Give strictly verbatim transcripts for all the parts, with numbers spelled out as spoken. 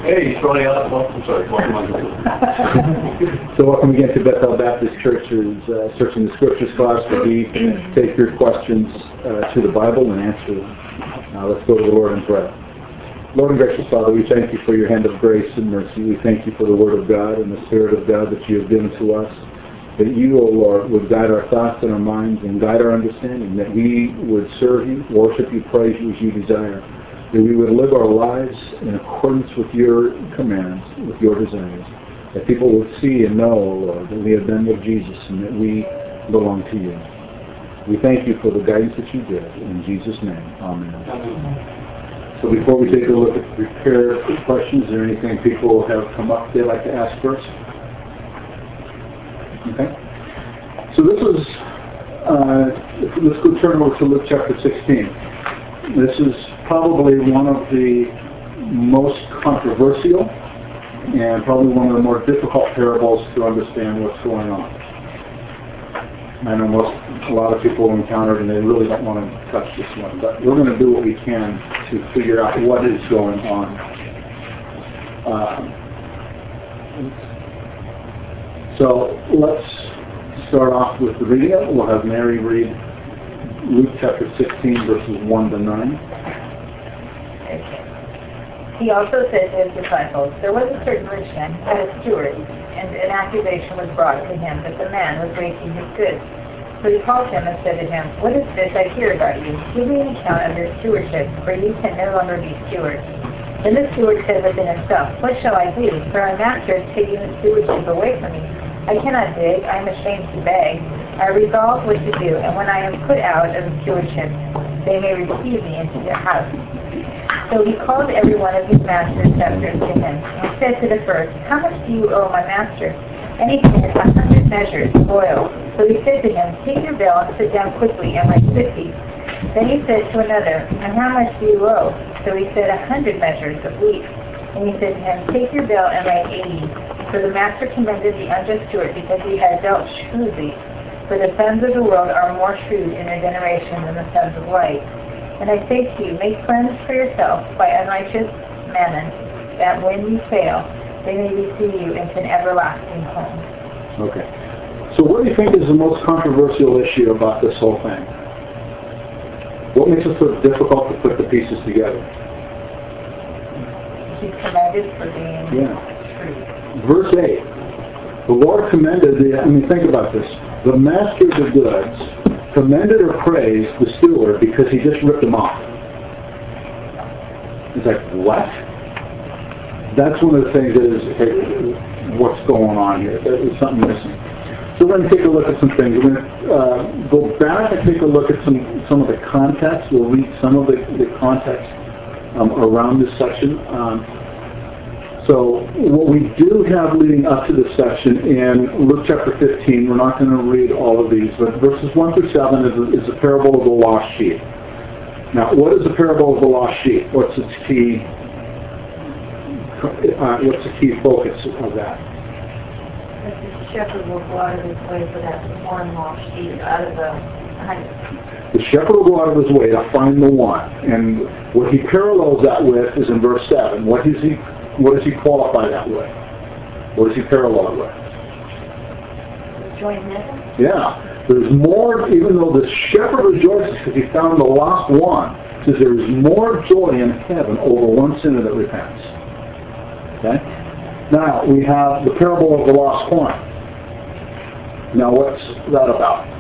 Hey, he's running out. Oh, I'm sorry. So welcome again to Bethel Baptist Church's uh, Searching the Scriptures class, where we take your questions uh, to the Bible and answer them. Uh, let's go to the Lord in prayer. Lord and gracious Father, we thank you for your hand of grace and mercy. We thank you for the Word of God and the Spirit of God that you have given to us, that you, O Lord, would guide our thoughts and our minds and guide our understanding, that we would serve you, worship you, praise you as you desire, that we would live our lives in accordance with your commands, with your desires, that people would see and know, O Lord, that we have been with Jesus and that we belong to you. We thank you for the guidance that you give. In Jesus' name, amen. Amen. So before we take a look at prepared questions, is there anything people have come up they'd like to ask first? Okay. So this is, uh, let's go turn over to Luke chapter sixteen. This is probably one of the most controversial and probably one of the more difficult parables to understand what's going on. I know most, a lot of people encountered and they really don't want to touch this one, but we're going to do what we can to figure out what is going on. Um, so let's start off with the reading. We'll have Mary read Luke chapter sixteen, verses one to nine. He also said to his disciples, there was a certain rich man who had a steward, and an accusation was brought to him that the man was wasting his goods. So he called him and said to him, what is this I hear about you? Give me an account of your stewardship, for you can no longer be steward. Then the steward said within himself, what shall I do? For my master is taking the stewardship away from me. I cannot dig, I am ashamed to beg. I resolve what to do, and when I am put out of the stewardship, they may receive me into their house. So he called every one of his master's debtors to him, and said to the first, how much do you owe my master? And he said, a hundred measures of oil. So he said to him, take your bill and sit down quickly and write fifty. Then he said to another, and how much do you owe? So he said, a hundred measures of wheat. And he said to him, take your bill and write eighty. So the master commended the unjust steward because he had dealt shrewdly. For the sons of the world are more shrewd in their generation than the sons of light. And I say to you, make friends for yourself by unrighteous mammon, that when you fail, they may receive you into an everlasting home. Okay. So what do you think is the most controversial issue about this whole thing? What makes it so difficult to put the pieces together? He's commended for being yeah. true. Verse eight. The Lord commended the, I mean, think about this. The master of the goods commended or praised the steward because he just ripped him off. It's like, what? That's one of the things that is, hey, what's going on here? There's something missing. So we're going to take a look at some things. We're going to uh, go back and take a look at some, some of the context. We'll read some of the, the context um, around this section. Um, So what we do have leading up to this section in Luke chapter fifteen, we're not going to read all of these, but verses one through seven is, is the parable of the lost sheep. Now, what is the parable of the lost sheep? What's its key? Uh, what's the key focus of that? The shepherd will go out of his way for that one lost sheep out of the hundred. The shepherd will go out of his way to find the one, and what he parallels that with is in verse seven. What is he? What does he qualify that with? What does he parallel it with? Join heaven? Yeah. There's more, even though the shepherd rejoices because he found the lost one, says there is more joy in heaven over one sinner that repents. Okay? Now, we have the parable of the lost coin. Now, what's that about?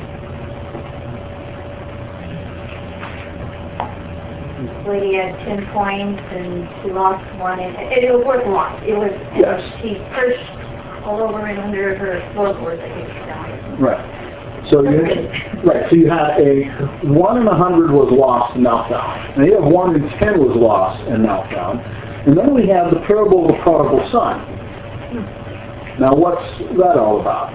Lady had ten coins and she lost one, and it, it was worth a lot. It was, yes. She searched all over and under her floorboards, I think, down. Right. So you, right. So you had a one in a hundred was lost and now found, and you have one in ten was lost and now found, and then we have the parable of the prodigal son. Now, what's that all about?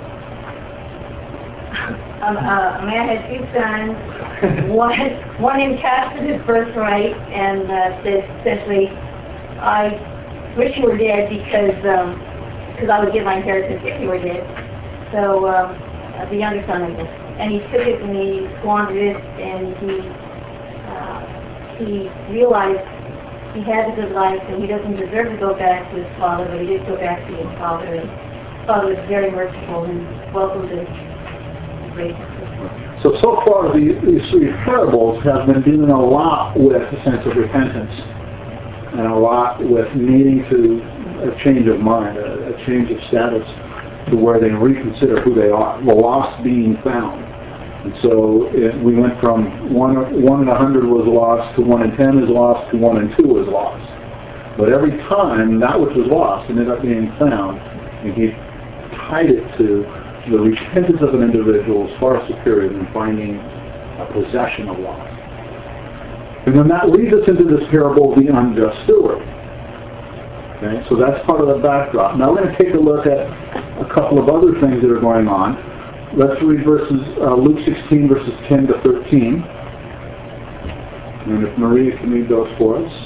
Um, uh, a man had two sons. One, one encasted his birthright and uh, said essentially, I wish you were dead because um, cause I would get my inheritance if you were dead. So um, uh, the younger son, I guess. And he took it and he squandered it, and he uh, he realized he had a good life, and he doesn't deserve to go back to his father, but he did go back to his father, and his father was very merciful and welcomed his grace. So, so far, the, these three parables have been dealing a lot with a sense of repentance and a lot with needing to a change of mind, a, a change of status to where they reconsider who they are, the lost being found. And so it, we went from one, one in a hundred was lost to one in ten is lost to one in two is lost. But every time that which was lost ended up being found, and he tied it to the repentance of an individual is far superior than finding a possession of loss. And then that leads us into this parable of the unjust steward. Okay, so that's part of the backdrop. Now we're going to take a look at a couple of other things that are going on. Let's read verses uh, Luke sixteen, verses ten to thirteen. And if Maria can read those for us.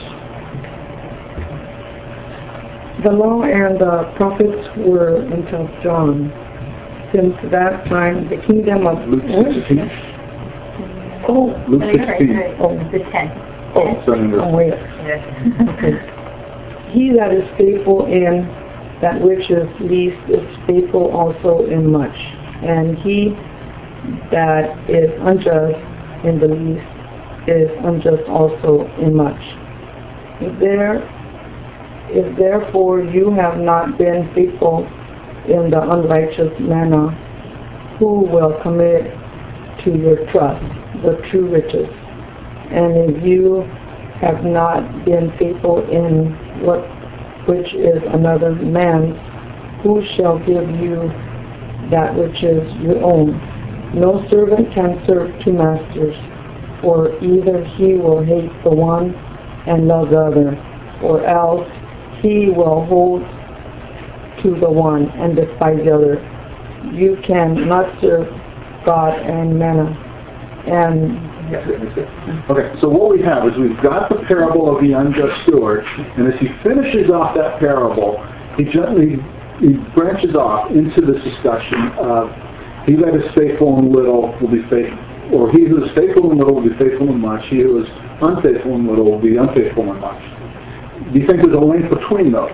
The law and the prophets were until John. Since that time, the kingdom of Luke sixteen. Oh, Luke sixteen. oh, The ten. oh, oh, wait. Okay. He that is faithful in that which is least is faithful also in much. And he that is unjust in the least is unjust also in much. If there, if therefore you have not been faithful in the unrighteous manner, who will commit to your trust the true riches? And if you have not been faithful in what which is another man's, who shall give you that which is your own? No servant can serve two masters, for either he will hate the one and love the other, or else he will hold to the one and despise the other. You cannot serve God and mammon. And Okay, so what we have is we've got the parable of the unjust steward, and as he finishes off that parable, he gently he branches off into this discussion of he that is faithful in little will be faithful, or he who is faithful in little will be faithful in much. He who is unfaithful in little will be unfaithful in much. Do you think there's a link between those?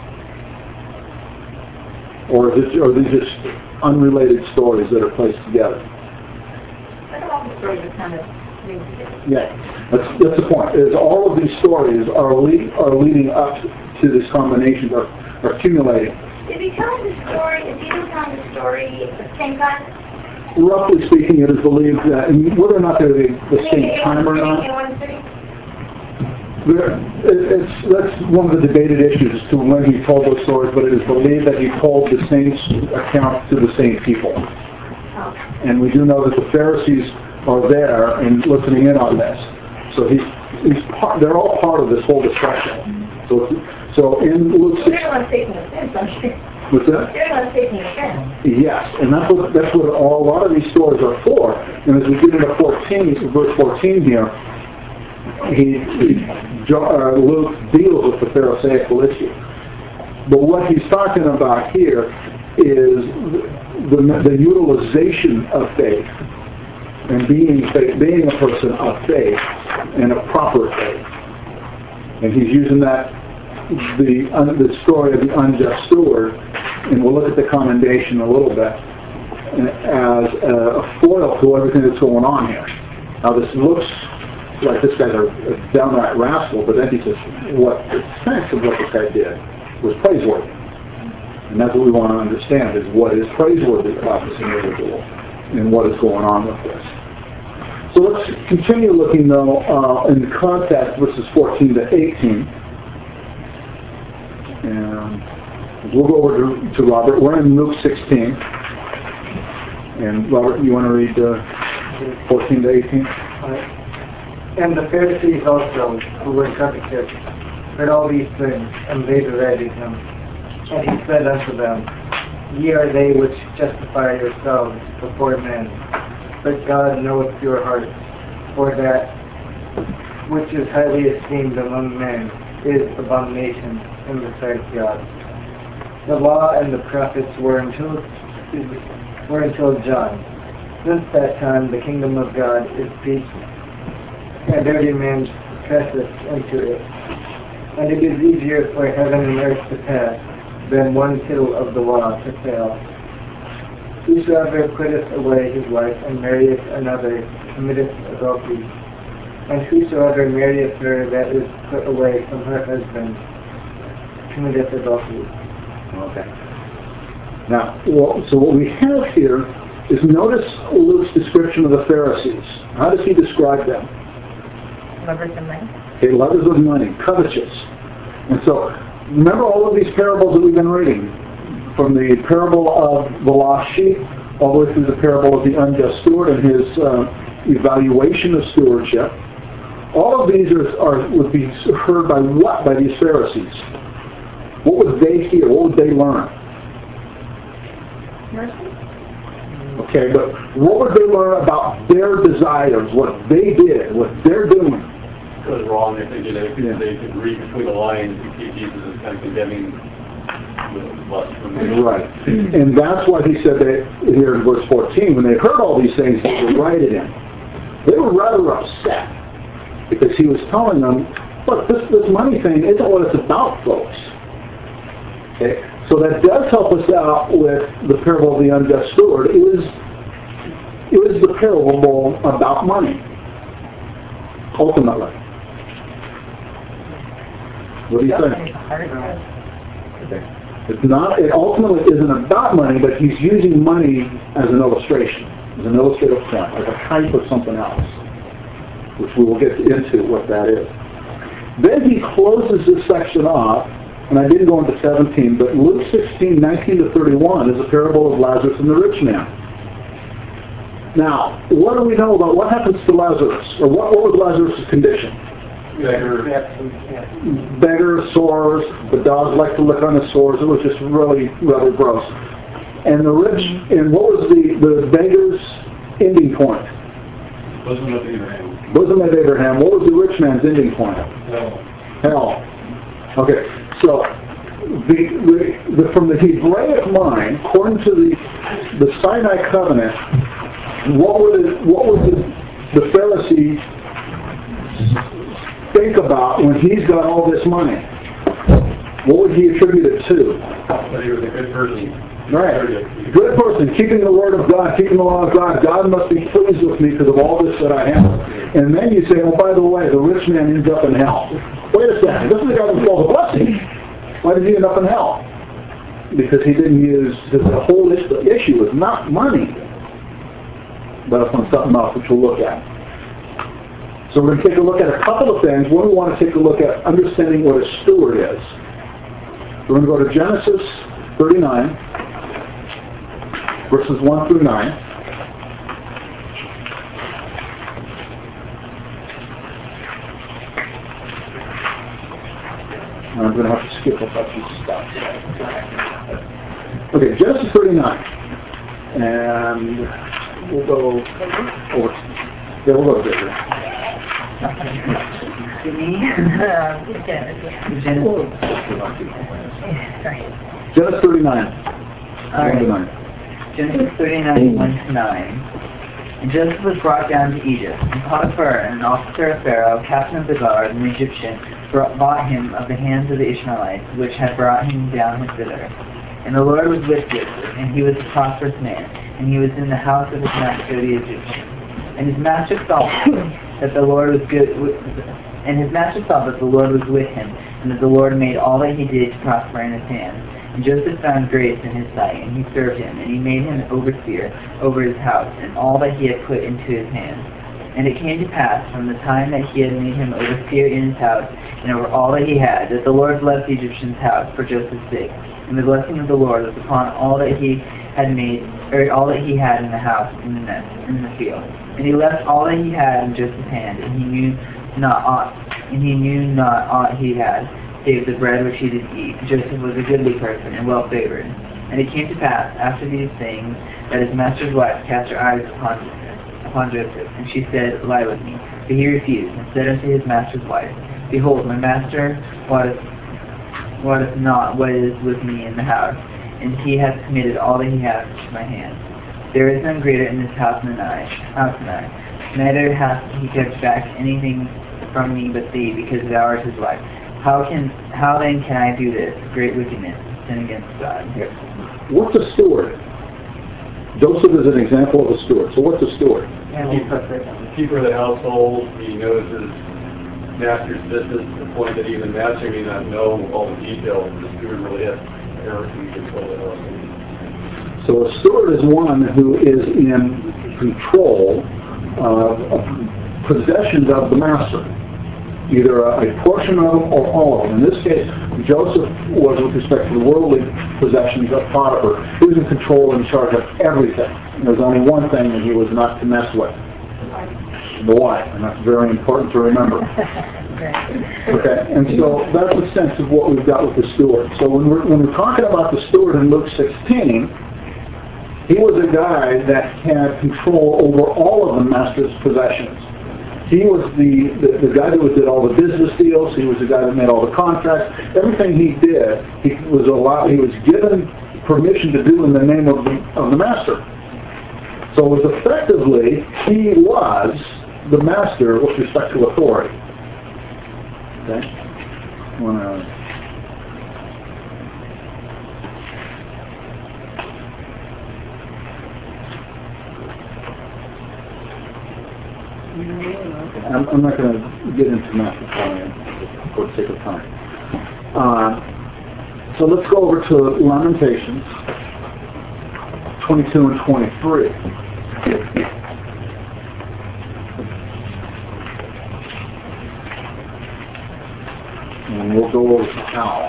Or is it, are these just unrelated stories that are placed together? I don't know the stories are kind of linked together. Yeah, that's, that's the point. Is all of these stories are lead, are leading up to this combination, or are accumulating. Is he telling the story, is he telling the story at the same time? Roughly speaking, it is believed that, and whether or not they're the, the same time or not, In one city? there- it- it's, that's one of the debated issues as to when he told those stories, but it is believed that he told the same account to the same people. Oh. And we do know that the Pharisees are there and listening in on this. So he's, he's part, they're all part of this whole discussion. So, so in Luke They're six, the ones taking offense, I'm sure. what's that? They're the ones taking offense. Yes, and that's what that's what all, a lot of these stories are for. And as we get into fourteen, verse fourteen here, he, he uh, Luke deals with the Pharisaical issue. But what he's talking about here is the, the utilization of faith and being faith, being a person of faith and a proper faith. And he's using that the un, the story of the unjust steward, and we'll look at the commendation a little bit as a foil to everything that's going on here. Now this looks like this guy's a, a downright rascal, but then he says what the sense of what this guy did was praiseworthy. And that's what we want to understand, is what is praiseworthy about this individual and what is going on with this. So let's continue looking, though, uh, in the context, verses fourteen to eighteen. And we'll go over to, to Robert. We're in Luke sixteen. And Robert, you want to read uh, fourteen to eighteen? And the Pharisees also, who were covetous, heard all these things, and they derided him. And he said unto them, Ye are they which justify yourselves before men, but God knoweth your hearts, for that which is highly esteemed among men is abomination in the sight of God. The law and the prophets were until were until John. Since that time the kingdom of God is preached, and every man presseth into it. And it is easier for heaven and earth to pass than one tittle of the law to fail. Whosoever putteth away his wife and marrieth another committeth adultery. And whosoever marrieth her that is put away from her husband committeth adultery. Okay. Now, well, so what we have here is, notice Luke's description of the Pharisees. How does he describe them? Lovers of money. Okay, lovers of money, covetous. And so, remember all of these parables that we've been reading, from the parable of the lost sheep, all the way through the parable of the unjust steward and his uh, evaluation of stewardship. All of these are, are would be heard by what? By these Pharisees. What would they hear? What would they learn? Mercy. Okay, but what would they learn about their desires, what they did, what they're doing? It was wrong. I think they could, Yeah. they could read between the lines and see Jesus as kind of condemning the lust from the Right. And that's why he said that here in verse fourteen, when they heard all these things, they were righted in. They were rather upset because he was telling them, look, this, this money thing isn't what it's about, folks. Okay? So that does help us out with the parable of the unjust steward. It was, it was the parable about money, ultimately. What do you think? Okay. It's not, it ultimately isn't about money, but he's using money as an illustration, as an illustrative point, like a type of something else, which we will get into what that is. Then he closes this section off, and I didn't go into seventeen, but Luke sixteen, nineteen to thirty-one is a parable of Lazarus and the rich man. Now, what do we know about what happens to Lazarus, or what, what was Lazarus' condition? beggar. Beggar, sores, the dogs like to lick on the sores. It was just really, rather gross. And the rich, and what was the, the beggar's ending point? Bosom of Abraham. Bosom of Abraham. What was the rich man's ending point? Hell. Hell. Okay, so the, the, the, from the Hebraic mind, according to the, the Sinai covenant, what would the, what would the, the Pharisee think about when he's got all this money? What would he attribute it to? But he was a good person. Right. Good person, keeping the word of God, keeping the law of God. God must be pleased with me because of all this that I have. And then you say, oh, by the way, the rich man ends up in hell. Wait a second, this is the guy that calls a blessing. Why did he end up in hell? Because he didn't use, the whole issue is not money. But it's on something else which we'll look at. So we're going to take a look at a couple of things. One, we want to take a look at understanding what a steward is. We're going to go to Genesis thirty-nine, verses one through nine. I'm going to have to skip a bunch of stuff. Okay, Genesis thirty-nine. And we'll go over. Yeah, we'll go bigger. Genesis thirty-nine. All right. Genesis thirty-nine, one to nine. And Joseph was brought down to Egypt, and Potiphar, an officer of Pharaoh, captain of the guard, an Egyptian, brought, bought him of the hands of the Ishmaelites, which had brought him down thither. And the Lord was with Joseph, and he was a prosperous man, and he was in the house of his master the Egyptian. And his master saw that the Lord was good, and his master saw that the Lord was with him, and that the Lord made all that he did to prosper in his hands. And Joseph found grace in his sight, and he served him, and he made him an overseer over his house, and all that he had put into his hands. And it came to pass, from the time that he had made him overseer in his house, and over all that he had, that the Lord blessed the Egyptian's house for Joseph's sake. And the blessing of the Lord was upon all that he had made, or all that he had in the house, in the nest, in the field. And he left all that he had in Joseph's hand, and he knew not aught, and he knew not aught he had, save the bread which he did eat. Joseph was a goodly person and well favored. And it came to pass after these things that his master's wife cast her eyes upon upon Joseph, and she said, Lie with me. But he refused, and said unto his master's wife, Behold, my master wotteth wotteth not what is with me in the house, and he hath committed all that he hath to my hand. There is none greater in this house than I, house than I. Neither hath he kept back anything from me but thee, because thou art his wife. How can how then can I do this? Great wickedness, sin against God. Yes. What's a steward? Joseph is an example of a steward. So what's a steward? Keeper, keeper of the household, he knows his master's business to the point that even master may not know all the details. The steward really has everything control of the household. So a steward is one who is in control of, of possessions of the master, either a, a portion of them or all of them. In this case, Joseph was with respect to the worldly possessions of Potiphar. He was in control and in charge of everything. And there's only one thing that he was not to mess with: the wife, and that's very important to remember. Okay, and so that's the sense of what we've got with the steward. So when we're, when we're talking about the steward in Luke sixteen, he was a guy that had control over all of the master's possessions. He was the, the, the guy that did all the business deals. He was the guy that made all the contracts. Everything he did, he was allowed. He was given permission to do in the name of the, of the master. So it was effectively, he was the master with respect to authority. Okay? Wanna, I'm, I'm not going to get into master planning for the sake of time. Uh, so let's go over to Lamentations twenty-two and twenty-three. And we'll go over to how.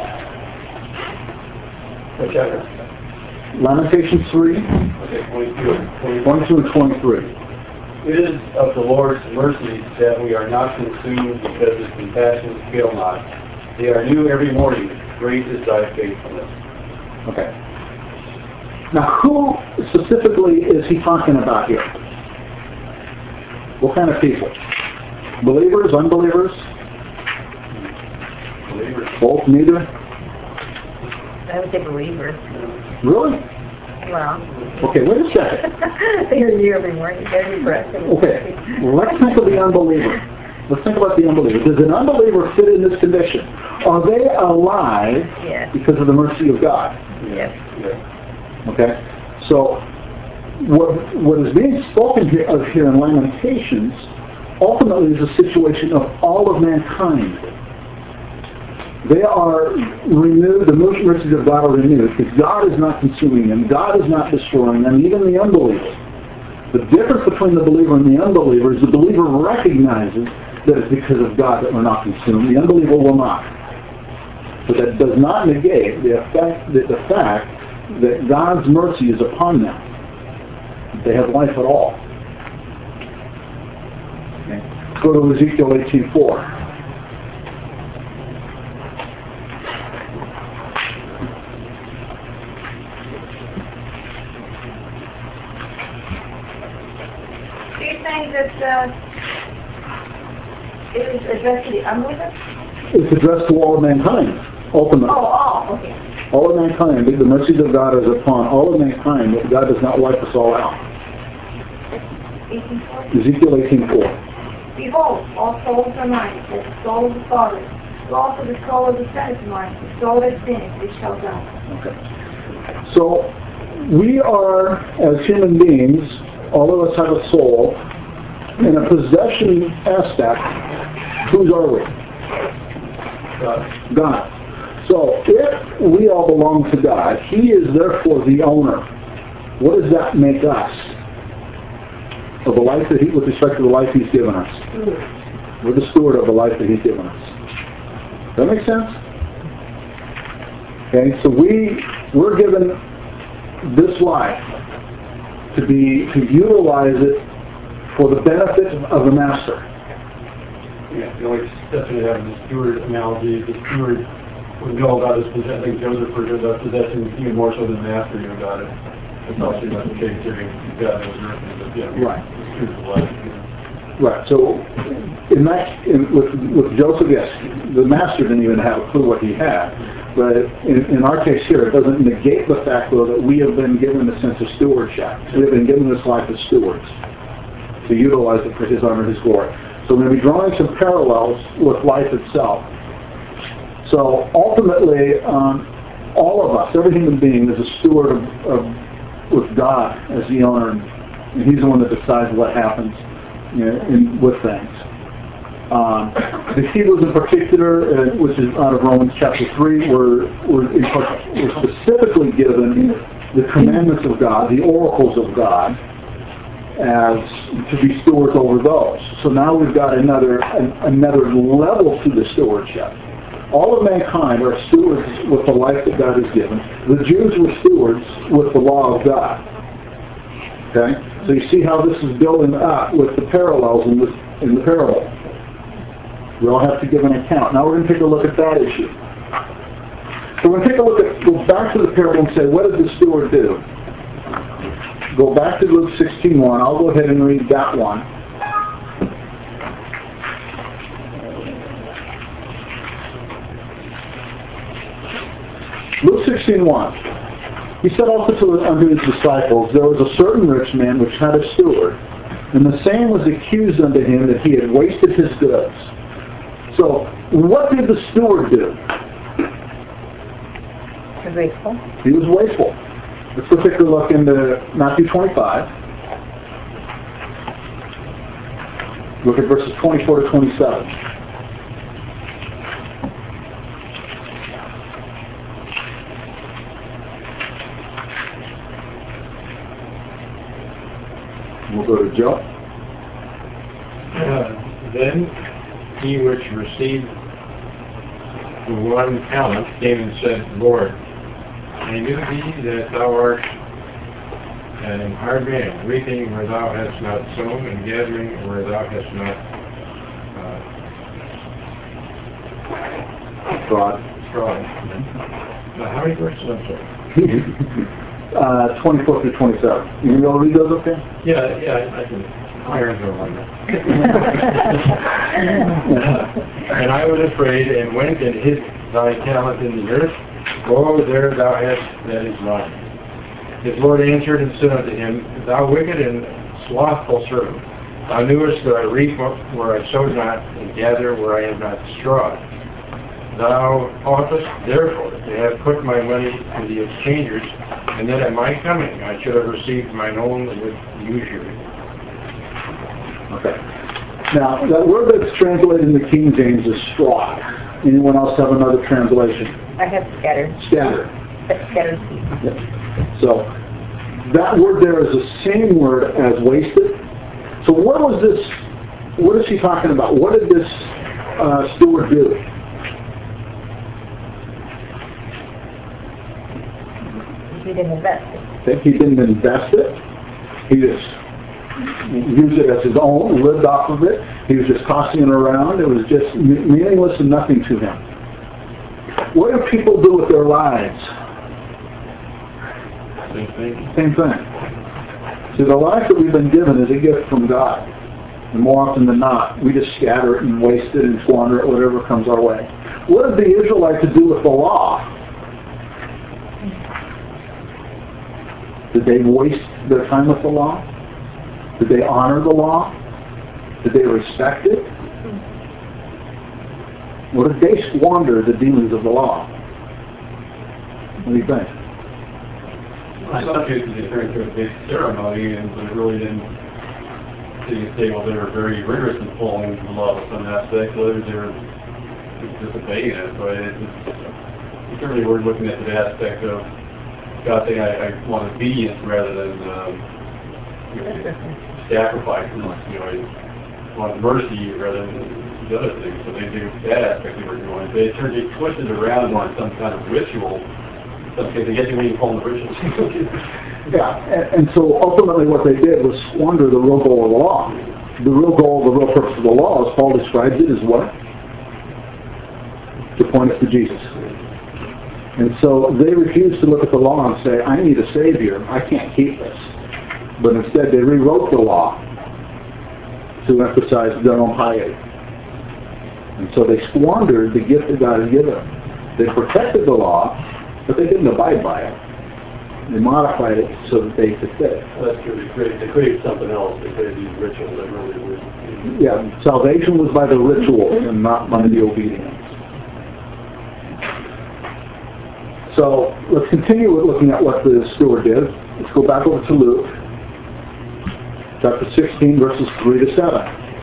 What chapter? Lamentations three, Okay, twenty-two. twenty-two and twenty-three. It is of the Lord's mercy that we are not consumed, because his compassions fail not. They are new every morning. Great is thy faithfulness. Okay. Now, who specifically is he talking about here? What kind of people? Believers, unbelievers? Believers. Both, neither? I would say believers. Really? Well. Okay, wait a second. You're new every morning. Every breath. Okay, let's think of the unbeliever. Let's think about the unbeliever. Does an unbeliever fit in this condition? Are they alive Yes. because of the mercy of God? Yes. Yes. Okay? So, what what is being spoken here, of here in Lamentations ultimately is a situation of all of mankind. They are renewed, the mercies of God are renewed, because God is not consuming them, God is not destroying them, even the unbeliever. The difference between the believer and the unbeliever is the believer recognizes that it's because of God that we're not consumed. The unbeliever will not. But that does not negate the, effect, the, the fact that God's mercy is upon them. They have life at all. Okay. Let's go to Ezekiel eighteen four. Do you think that uh, it is addressed to the unbeliever? It's addressed to all of mankind, ultimately. Oh, oh, okay. All of mankind, the mercies of God is upon all of mankind, but God does not wipe us all out. eighteen forty. Ezekiel eighteen four. Behold, all souls are mine, as the soul of the Father. So also the soul of the Son is mine. The soul that sinneth, it shall die. Okay. So, we are, as human beings, all of us have a soul. In a possession aspect, whose are we? God. God. So, if we all belong to God, He is therefore the owner. What does that make us? Of the life that He, with respect to the life He's given us. We're the steward of the life that He's given us. Does that make sense? Okay, so we, we're given this life to be, to utilize it for the benefit of the Master. Yeah, the only exception we have is the steward analogy. The steward would know about his possession. I think Joseph referred to possession even more so than the master knew about it. That's obviously not the case here. God knows everything, but yeah, Right. the steward of life. Yeah. Right, so in that, in, with, with Joseph, yes, the Master didn't even have a clue what he had. But in, in our case here, it doesn't negate the fact, though, that we have been given a sense of stewardship. We have been given this life as stewards to utilize it for His honor and His glory. So we're going to be drawing some parallels with life itself. So ultimately, um, all of us, every human being, is a steward of, of with God as the owner, and He's the one that decides what happens, you know, in, with things. Um, the Hebrews in particular, uh, which is out of Romans chapter three, were, were, in, were specifically given the commandments of God, the oracles of God, as to be stewards over those. So now we've got another an, another level to the stewardship. All of mankind are stewards with the life that God has given. The Jews were stewards with the law of God. Okay? So you see how this is building up with the parallels in, this, in the parable. We all have to give an account. Now we're going to take a look at that issue. So we're going to take a look at, go back to the parable and say, what did the steward do? Go back to Luke sixteen one. I'll go ahead and read that one. Luke sixteen one. He said also to, unto his disciples, there was a certain rich man which had a steward, and the same was accused unto him that he had wasted his goods. So, what did the steward do? He was wasteful. He was wasteful. Let's go take a look into Matthew twenty-five. Look at verses twenty-four to twenty-seven. We'll go to Joe. Uh, then he which received the one talent came and said, Lord, I knew thee that thou art an hard man, reaping where thou hast not sown, and gathering where thou hast not uh, Fraud. trod. Now, how many verses? I'm sorry. uh, twenty-four through twenty-seven. You going to read those up there? Yeah, yeah, I can. Irons are on that. And I was afraid, and went and hid thy talent in the earth. Go there thou hast, that is mine. His Lord answered and said unto him, Thou wicked and slothful servant, thou knewest that I reap where I sowed not, and gather where I am not strawed. Thou oughtest therefore to have put my money to the exchangers, and that at my coming I should have received mine own with usury. Okay. Now, that word that's translated in the King James is strawed. Anyone else have another translation? I have scattered. Scattered. Scattered. Yeah. So, that word there is the same word as wasted. So what was this, what is he talking about? What did this uh, steward do? He didn't invest it. He didn't invest it. He just used it as his own, lived off of it. He was just tossing it around. It was just meaningless and nothing to him. What do people do with their lives? Same thing. Same thing. See, the life that we've been given is a gift from God. And more often than not, we just scatter it and waste it and squander it, whatever comes our way. What did the Israelites do with the law? Did they waste their time with the law? Did they honor the law? Did they respect it? Or did they squander the dealings of the law? What do you think? In some cases, they turned to a big ceremony, and they really didn't see a table. They were very rigorous in following the law in some aspects. Others, they were just obeying it. But it's, it's certainly we're looking at the aspect of God saying, I, I want obedience rather than um, you know, sacrifice. You know, I want mercy rather than the other things. So they do that aspect they were doing. They turned it twisted around on some kind of ritual. Okay, they get you when you call them rituals. Yeah, and, and so ultimately what they did was squander the real goal of the law. The real goal, the real purpose of the law, as Paul describes it, is what? To point us to Jesus. And so they refused to look at the law and say, I need a Savior. I can't keep this. But instead they rewrote the law to emphasize their own piety. And so they squandered the gift that God had given them. They protected the law, but they didn't abide by it. They modified it so that they could fit it. That's true. They created, they created something else. They created these rituals that really were... Yeah, salvation was by the ritual and not by the obedience. So let's continue with looking at what the steward did. Let's go back over to Luke, chapter sixteen, verses three to seven.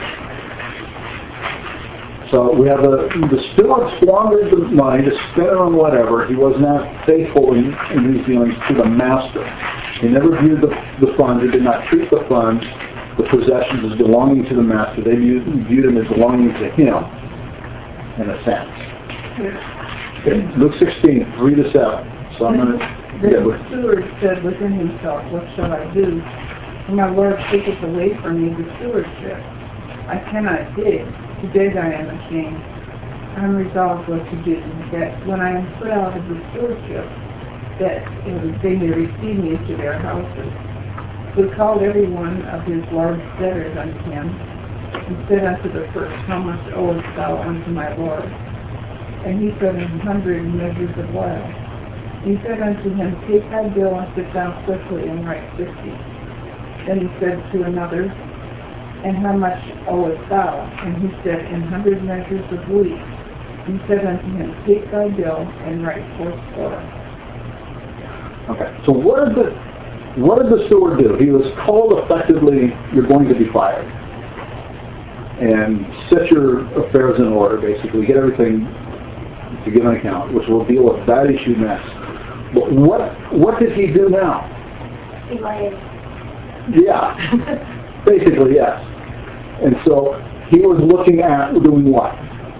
So we have the, the steward squandered the money to spend it on whatever. He was not faithful in, in his dealings to the master. He never viewed the, the funds. He did not treat the funds, the possessions, as belonging to the master. They viewed, viewed them as belonging to him, in a sense. Okay. Luke sixteen, three to seven. So I'm going to... The steward said within himself, what shall I do? For my Lord taketh away from me the stewardship. I cannot dig. To dig I am ashamed. I am resolved what to do, that when I am put out of the stewardship, that they may receive me into their houses. So he called every one of his large debtors unto him, and said unto the first, How much owest thou unto my Lord? And he said, An hundred measures of oil. He said unto him, Take thy bill and sit down quickly and write fifty. Then he said to another, And how much owest thou? And he said, An hundred measures of wheat. He said unto him, Take thy bill and write fourscore. Okay, so what did the what did the steward do? He was told effectively, you're going to be fired. And set your affairs in order, basically. Get everything to give an account, which will deal with that issue next. But what what did he do now? He lied. Yeah, basically, yes. And so he was looking at doing what?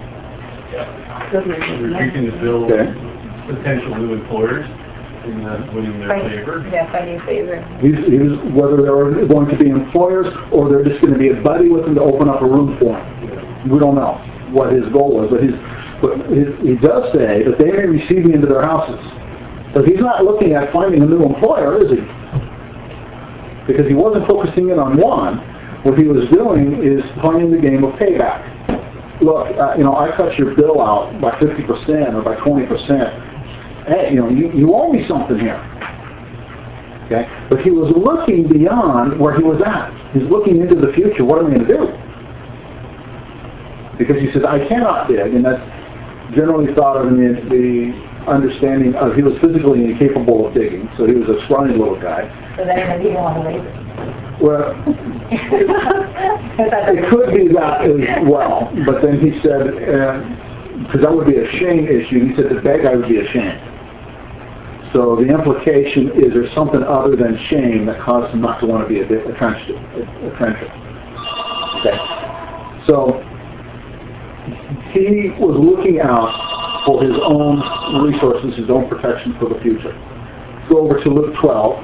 Reducing the bill Okay. potential new employers and uh, winning their Find- favor. Yeah, finding favor. He's, he was, whether they were going to be employers or they're just going to be a buddy with him to open up a room for him. We don't know what his goal was, but, his, but his, he does say that they may receive me into their houses. But he's not looking at finding a new employer, is he? Because he wasn't focusing in on one. What he was doing is playing the game of payback. Look, uh, you know, I cut your bill out by fifty percent or by twenty percent. Hey, you know, you, you owe me something here. Okay? But he was looking beyond where he was at. He's looking into the future. What am I going to do? Because he says, I cannot dig. And that's generally thought of in the, the understanding of he was physically incapable of digging. So he was a scrawny little guy. So then he didn't want to leave. Well, it could be that as well. But then he said, because that would be a shame issue, he said the bad guy would be ashamed. So the implication is there's something other than shame that caused him not to want to be a, a trencher. A trencher. Okay. So he was looking out for his own resources, his own protection for the future. Let's go over to Luke twelve,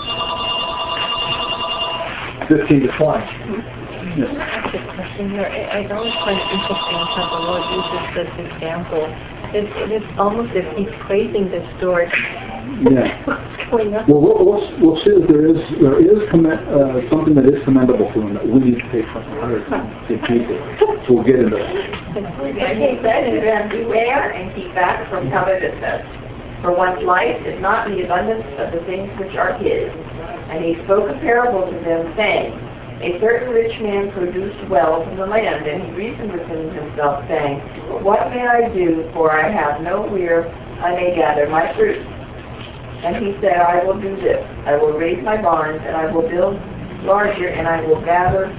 fifteen to twenty. Yes. That's a question here. I, I always find it interesting how the Lord uses this example. It, it is almost as he's praising the steward. Yeah. What's going on? Well, we'll, we'll, we'll see that there is there is commend, uh, something that is commendable to him that we need to take from others to people. So we'll get into that. And he said to them, Beware and keep back from covetousness, for one's life is not in the abundance of the things which are his. And he spoke a parable to them, saying, A certain rich man produced well from the land, and he reasoned within himself, saying, What may I do, for I have no where I may gather my fruit? And he said, I will do this. I will raise my barns, and I will build larger, and I will gather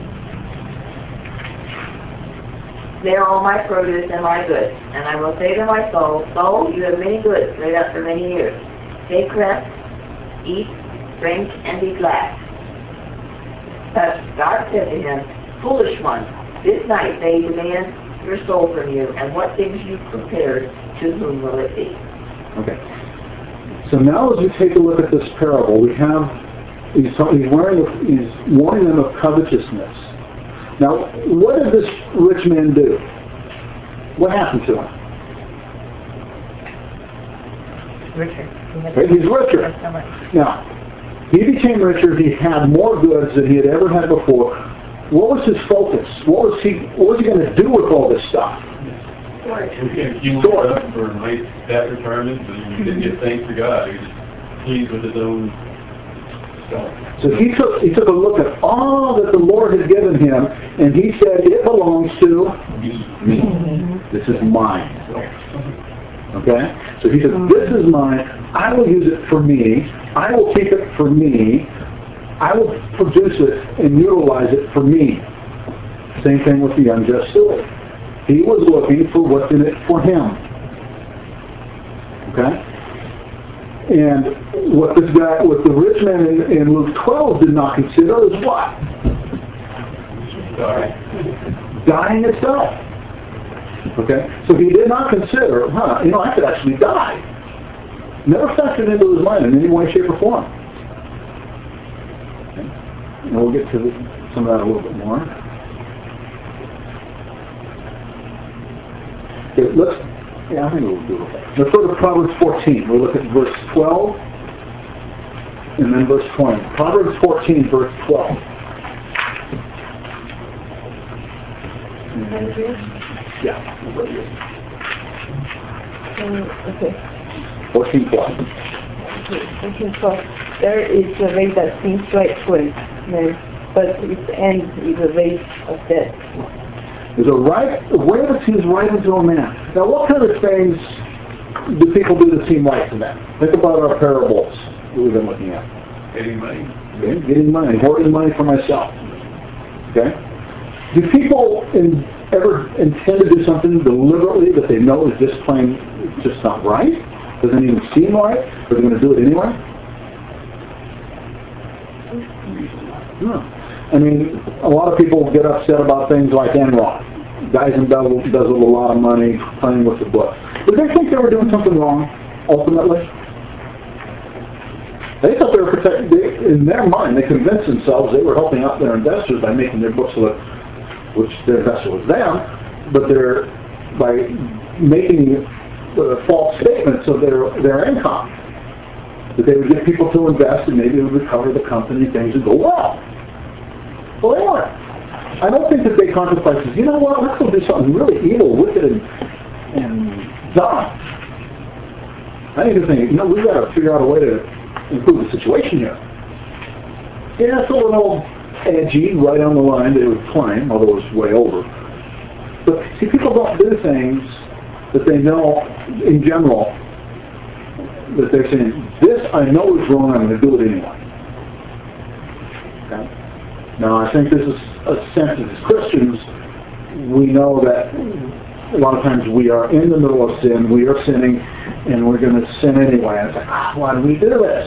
there all my produce and my goods. And I will say to my soul, Soul, you have many goods laid up for many years. Take rest, eat, drink, and be glad. But God said to him, Foolish one, this night they demand your soul from you, and what things you prepared, to whom will it be? Okay. So now as we take a look at this parable, we have, he's, he's, warning, he's warning them of covetousness. Now, what did this rich man do? What happened to him? Richard. Okay, he's richer. Now, he became richer. He had more goods than he had ever had before. What was his focus? What was he, what was he going to do with all this stuff? If he went up for a nice stat retirement, but he didn't get thanks to God. He was just pleased with his own stuff. So he took he took a look at all that the Lord had given him, and he said, it belongs to me. This is mine. Okay? So he said, this is mine. I will use it for me. I will keep it for me. I will produce it and utilize it for me. Same thing with the unjust steward. He was looking for what's in it for him. Okay? And what this guy, what the rich man in, in Luke twelve did not consider is what? Dying. Dying itself. Okay? So he did not consider, huh, you know, I could actually die. Never factored into his mind in any way, shape, or form. Okay? And we'll get to the, some of that a little bit more. Okay, let's, yeah, I think we'll do it. Let's go to Proverbs fourteen. We'll look at verse twelve and then verse twenty. Proverbs fourteen, verse twelve. Yeah. Um, okay. fourteen twelve. Okay, okay, so there is a way that seems right to a man, but its end is a way of death. There's a right, a way that seems right unto a man. Now, what kind of things do people do that seem right to them? Think about our parables that we've been looking at. Getting money. Okay? Getting money, hoarding money for myself. Okay? Do people in, ever intend to do something deliberately that they know is just plain, just not right? Doesn't even seem right, but they're going to do it anyway? No. I mean, a lot of people get upset about things like Enron. Guys embezzle does with a lot of money, playing with the book. Did they think they were doing something wrong, ultimately? They thought they were protecting, they, in their mind, they convinced themselves they were helping out their investors by making their books look, which their investor was them, but they're, by making uh, false statements of their, their income. That they would get people to invest and maybe it would recover the company and things would go well. Well, they weren't. I don't think that they contemplated, you know what, let's go do something really evil, wicked, and, and dumb. I think they're thinking, you know, we've got to figure out a way to improve the situation here. Yeah, it's a little edgy, right on the line, they would claim, although it's way over. But see, people don't do things that they know, in general, that they're saying, this I know is wrong, I'm going to do it anyway. Okay? Now, I think this is a sense that as Christians, we know that a lot of times we are in the middle of sin, we are sinning, and we're going to sin anyway. And it's like, ah, why do we do this?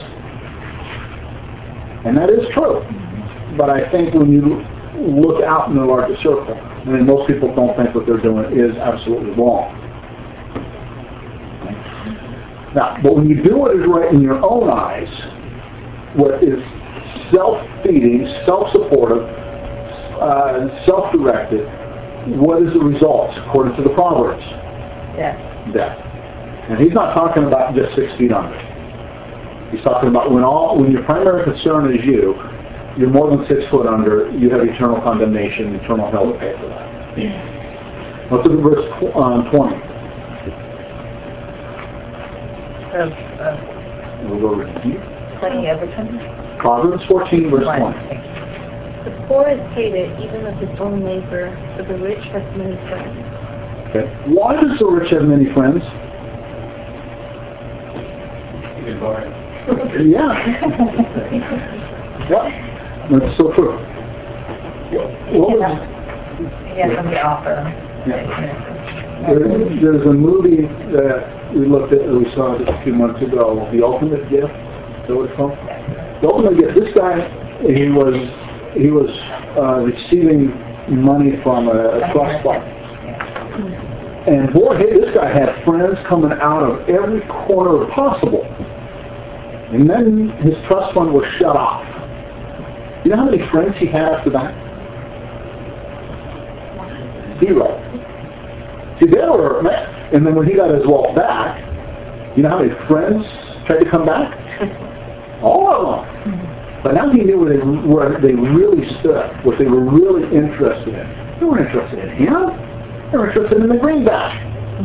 And that is true. But I think when you look out in the larger circle, I mean, most people don't think what they're doing is absolutely wrong. Now, but when you do what is right in your own eyes, what is self-feeding, self-supportive, uh, self-directed, what is the result, according to the Proverbs? Death. Death. And he's not talking about just six feet under. He's talking about when all, when your primary concern is you, you're more than six foot under, you have eternal condemnation, eternal hell to pay for that. Let's look at verse um, twenty. Of, of We'll go over to twenty Everton. Proverbs fourteen, verse twenty. The poor is hated even of his own neighbor, but the rich has many friends. Okay. Why does the rich have many friends? You can borrow. Yeah. Yeah. That's so true. What was, Yes, on the offer. yeah. There, there's a movie that we looked at, we saw it a few months ago, The Ultimate Gift. Is that what it's called? The Ultimate Gift. This guy, he was he was uh, receiving money from a, a trust fund. And boy, hey, this guy had friends coming out of every corner possible. And then his trust fund was shut off. You know how many friends he had after that? Zero. See, they were, and then when he got his wealth back, you know how many friends tried to come back? All of them. But now he knew where they, where they really stood, what they were really interested in. They weren't interested in him. They were interested in the greenback.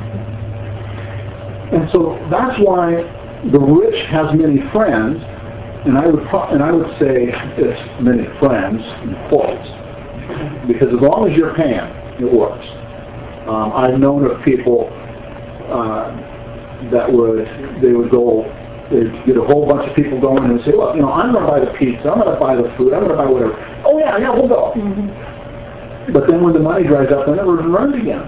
And so that's why the rich has many friends, and I would and I would say it's many friends in quotes, because as long as you're paying, it works. Um, I've known of people uh, that would, they would go, they'd get a whole bunch of people going and say, look, you know, I'm going to buy the pizza, I'm going to buy the food, I'm going to buy whatever. Oh yeah, yeah, we'll go. Mm-hmm. But then when the money dries up, they never returned again.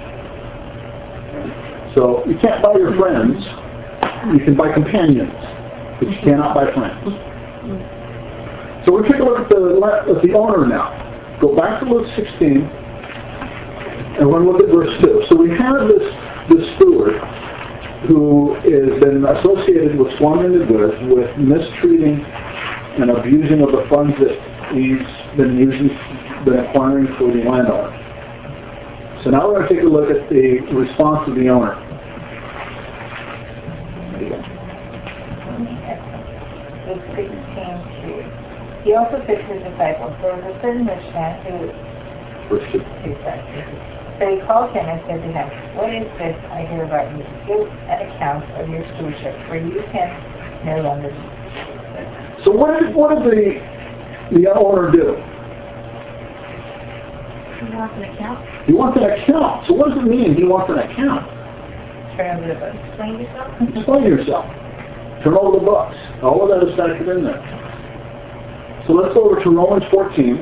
So you can't buy your friends, you can buy companions, but you cannot buy friends. So we'll take a look at the, at the owner now. Go back to Luke sixteen, and we're going to look at verse two. So we have this, this steward who has been associated with squandering the goods, with mistreating and abusing of the funds that he's been using, been acquiring for the landowner. So now we're going to take a look at the response of the owner. Luke sixteen two. He also said to his disciples, there was a certain rich man who, Verse two. so he called him and said to him, what is this I hear about you? Give an account of your stewardship, for you can no longer do. So what did, what did the, the owner do? He wants an account. He wants an account. So what does it mean he wants an account? Turn over the book. Explain yourself. Explain yourself. Turn over the books. All of that is factored in there. So let's go over to Romans fourteen,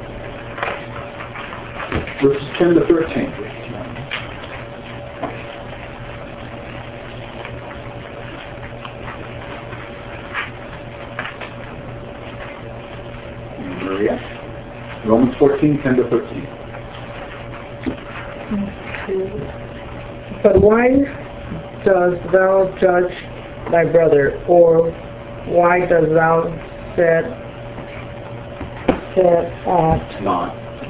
verses ten to thirteen. Maria? Romans fourteen, ten to thirteen. But why dost thou judge thy brother, or why dost thou set, set at Not.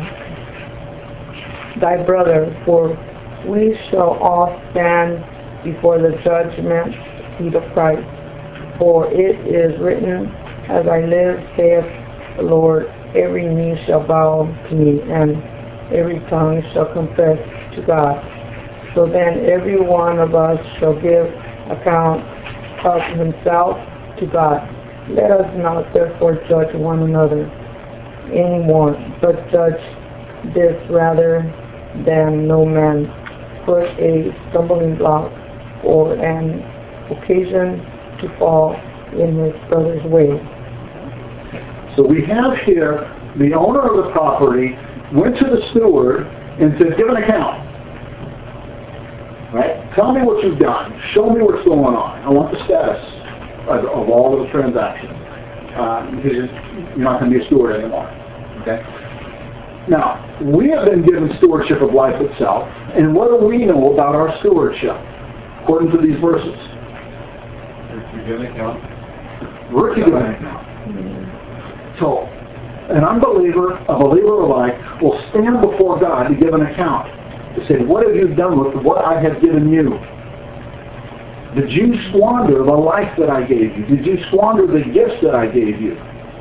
thy brother? For we shall all stand before the judgment seat of Christ. For it is written, as I live, saith the Lord, every knee shall bow to me, and every tongue shall confess to God. So then every one of us shall give account of himself to God. Let us not therefore judge one another anymore, but judge this rather than no man put a stumbling block or an occasion to fall in his brother's way. So we have here the owner of the property went to the steward and said, give an account. Right? Tell me what you've done. Show me what's going on. I want the status of, of all of the transactions. Uh, because you're not going to be a steward anymore. Okay? Now, we have been given stewardship of life itself, and what do we know about our stewardship, according to these verses? If you give an account. We're to give an account. So, an unbeliever, a believer alike, will stand before God to give an account. To say, what have you done with what I have given you? Did you squander the life that I gave you? Did you squander the gifts that I gave you?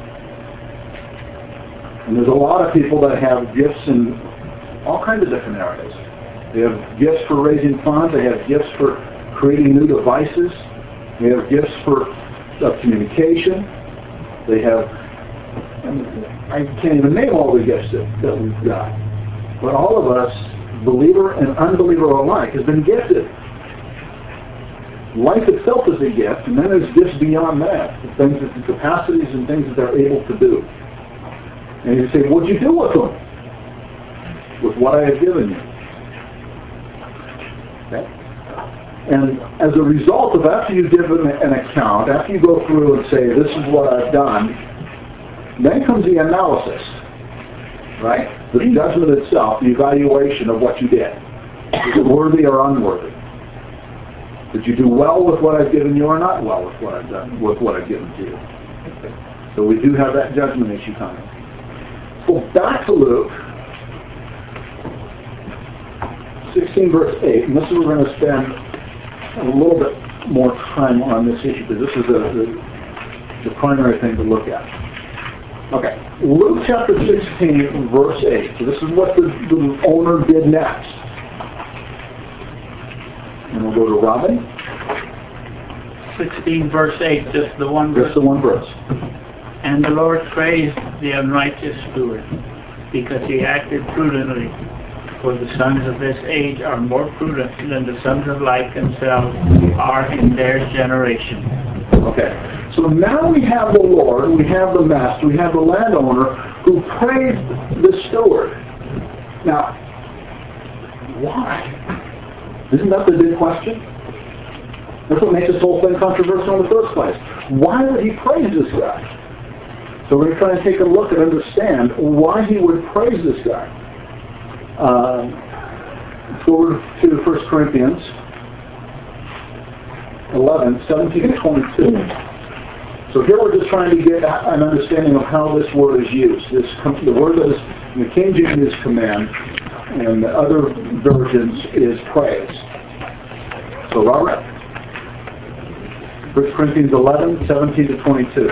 And there's a lot of people that have gifts in all kinds of different areas. They have gifts for raising funds. They have gifts for creating new devices. They have gifts for uh, communication. They have, I can't even name all the gifts that, that we've got. But all of us, believer and unbeliever alike, has been gifted. Life itself is a gift, and then there's gifts beyond that, the things that the capacities and things that they're able to do. And you say, what'd you do with them? With what I have given you. Okay? And as a result of after you give an, an account, after you go through and say, this is what I've done, then comes the analysis. Right? The judgment itself, the evaluation of what you did. Is it worthy or unworthy? Did you do well with what I've given you or not well with what I've done, with what I've given to you? So we do have that judgment issue coming. Go back to Luke sixteen verse eight, and this is where we're going to spend a little bit more time on this issue because this is the, the, the primary thing to look at. Okay, Luke chapter sixteen verse eight. So this is what the, the owner did next. And we'll go to Robin. sixteen verse eight, just the one verse. Just the one verse. And the Lord praised the unrighteous steward because he acted prudently For the sons of this age are more prudent than the sons of light themselves are in their generation. Okay. So now we have the Lord, we have the master, we have the landowner who praised the steward. Now, why? Isn't that the big question? That's what makes this whole thing controversial in the first place. Why would he praise this guy? So we're going to try and take a look and understand why he would praise this guy. Uh, let's go over to First Corinthians eleven, seventeen to twenty-two. So here we're just trying to get an understanding of how this word is used. This the word that is in the King James is command, and the other versions is praise. So Robert, First Corinthians eleven, seventeen to twenty-two.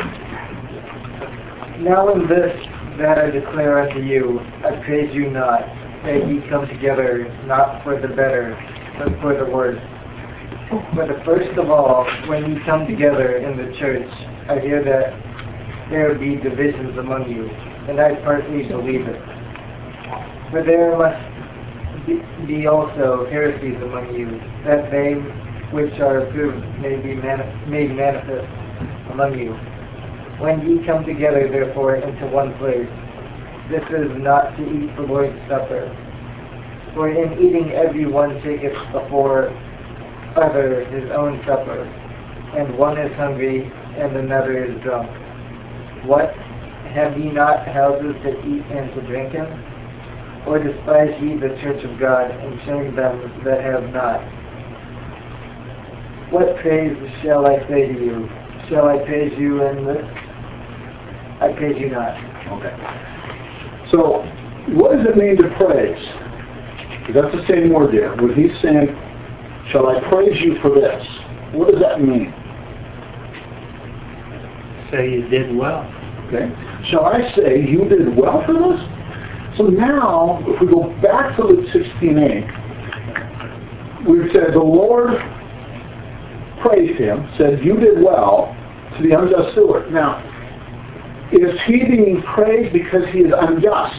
Now in this that I declare unto you, I praise you not, that ye come together not for the better, but for the worse. But first of all, when ye come together in the church, I hear that there be divisions among you, and I partly believe it. For there must be also heresies among you, that they which are approved may be mani- made manifest among you. When ye come together, therefore, into one place, this is not to eat the Lord's Supper. For in eating every one taketh before other his own supper, and one is hungry, and another is drunk. What? Have ye not houses to eat and to drink in? Or despise ye the church of God, and shame them that have not? What praise shall I say to you? Shall I praise you in this? I praise you not. Okay. So, what does it mean to praise? That's the same word there. When he's saying, shall I praise you for this? What does that mean? Say you did well. Okay. Shall I say you did well for this? So now, if we go back to Luke sixteen eight, we've said the Lord praised him, said you did well to the unjust steward. Now, is he being praised because he is unjust?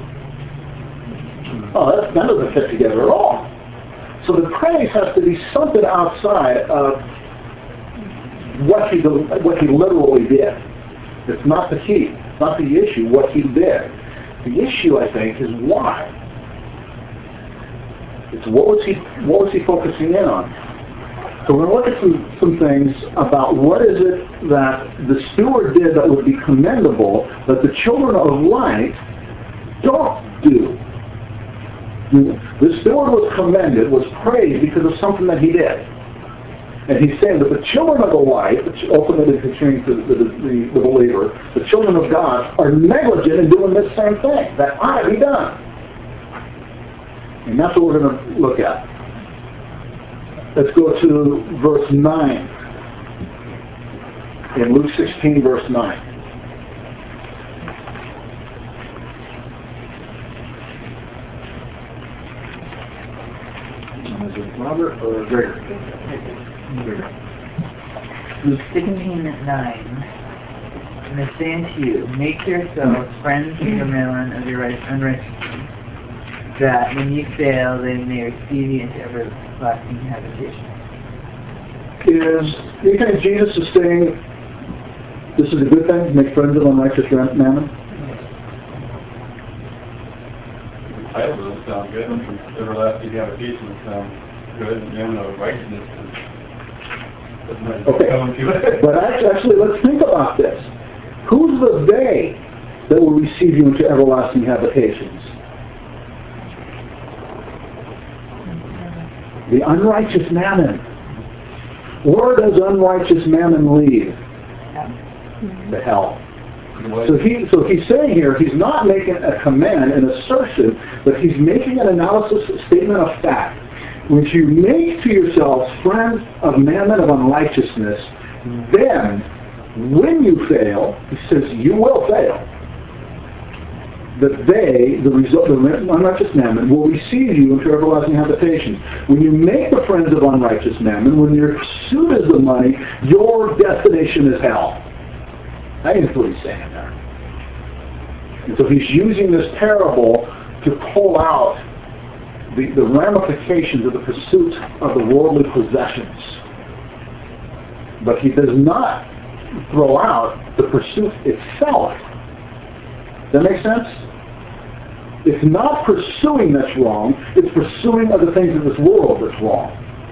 Oh, that, that doesn't fit together at all. So the praise has to be something outside of what he what he literally did. It's not the key. It's not the issue, what he did. The issue, I think, is why. It's what was he what was he focusing in on? So we're going to look at some, some things about what is it that the steward did that would be commendable that the children of light don't do. The steward was commended, was praised because of something that he did. And he's saying that the children of the light, which ultimately concerns the, the, the, the believer, the children of God, are negligent in doing this same thing that ought to be done. And that's what we're going to look at. Let's go to verse nine. In Luke sixteen, verse nine. Is it Robert or Gregor? Luke sixteen, nine. And I say unto you, make yourselves friends of the men of your unrighteousness, that when you fail, they may receive you into everlasting habitation. Is, do you think Jesus is saying this is a good thing to make friends of unrighteous mammon? The title doesn't sound good. Everlasting habitation would sound good, and then the righteousness is okay. coming to it. But actually, let's think about this. Who's the they that will receive you into everlasting habitations? The unrighteous mammon. Where does unrighteous mammon lead? To hell. So he, so he's saying here, he's not making a command, an assertion, but he's making an analysis, a statement of fact. When you make to yourselves friends of mammon of unrighteousness, then when you fail, he says you will fail, that they, the result, the unrighteous mammon, will receive you into everlasting habitation. When you make the friends of unrighteous mammon, when your pursuit is the money, your destination is hell. I think that's what he's saying there. And so he's using this parable to pull out the, the ramifications of the pursuit of the worldly possessions. But he does not throw out the pursuit itself. Does that make sense? It's not pursuing that's wrong, it's pursuing of the things of this world that's wrong.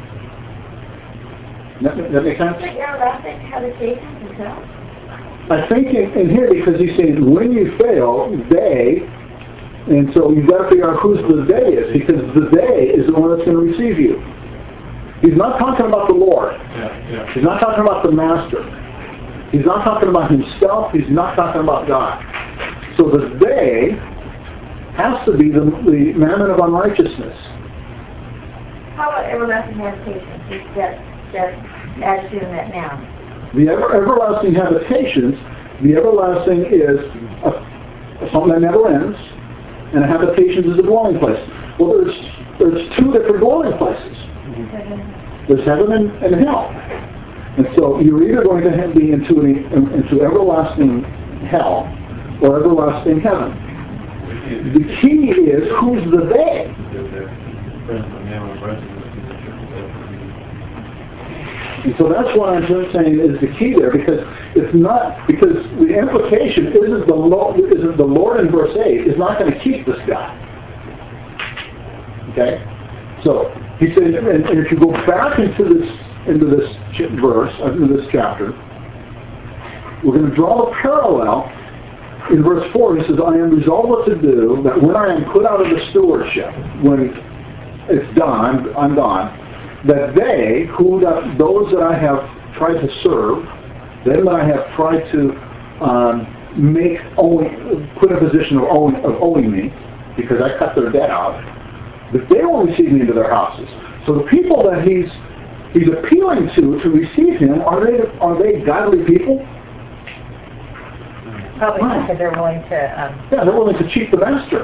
That, that make sense? But you're allowed to have a taste of yourself. I think in, in here, because he's saying, when you fail, they, and so you've got to figure out who's the they is, because the they is the one that's going to receive you. He's not talking about the Lord. Yeah, yeah. He's not talking about the Master. He's not talking about himself. He's not talking about God. So the they has to be the, the mammon of unrighteousness. How about everlasting habitations? Is that, that adds to that now. The ever, everlasting habitations, the everlasting is a, something that never ends, and a habitation is a dwelling place. Well, there's there's two different dwelling places. There's heaven and, and hell. And so you're either going to be into, an, into everlasting hell or everlasting heaven. The key is, who's the they? And so that's what I'm just saying is the key there, because it's not, because the implication isn't the Lord, isn't the Lord in verse eight is not going to keep this guy. Okay? So he says, and, and if you go back into this into this verse, into this chapter, we're going to draw a parallel. In verse four, he says, I am resolved what to do, that when I am put out of the stewardship, when it's done, I'm, I'm gone, that they, who that, those that I have tried to serve, them that I have tried to um, make, owing, put in a position of owing, of owing me, because I cut their debt out, that they will receive me into their houses. So the people that he's he's appealing to to receive him, are they are they godly people? Probably Right. because they're willing to... Um, Yeah, they're willing to cheat the master.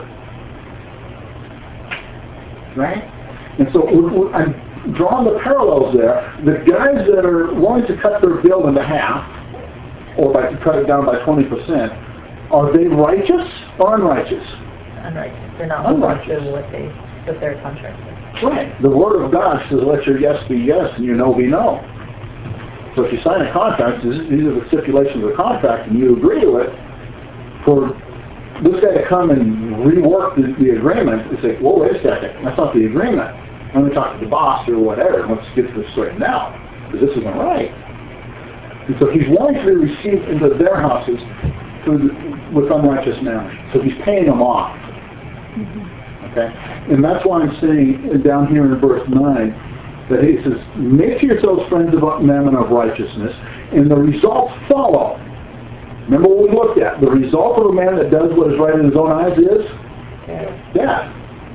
Right? And so we're, we're, I'm drawing the parallels there. The guys that are willing to cut their bill into half, or by to cut it down by twenty percent, are they righteous or unrighteous? unrighteous. They're not willing Unrighteous. to do what they, what their contract is. Right. The Word of God says, let your yes be yes and your no be no. So if you sign a contract, these are the stipulations of the contract, and you agree to it, for this guy to come and rework the, the agreement and say, well, wait a second, that's not the agreement. Let me talk to the boss or whatever, let's get this straightened out, because this isn't right. And so he's willing to be received into their houses through the, with unrighteous manner. So he's paying them off. Okay? And that's why I'm saying down here in verse nine, that he says, make to yourselves friends of mammon of righteousness, and the results follow. Remember what we looked at. The result of a man that does what is right in his own eyes is death.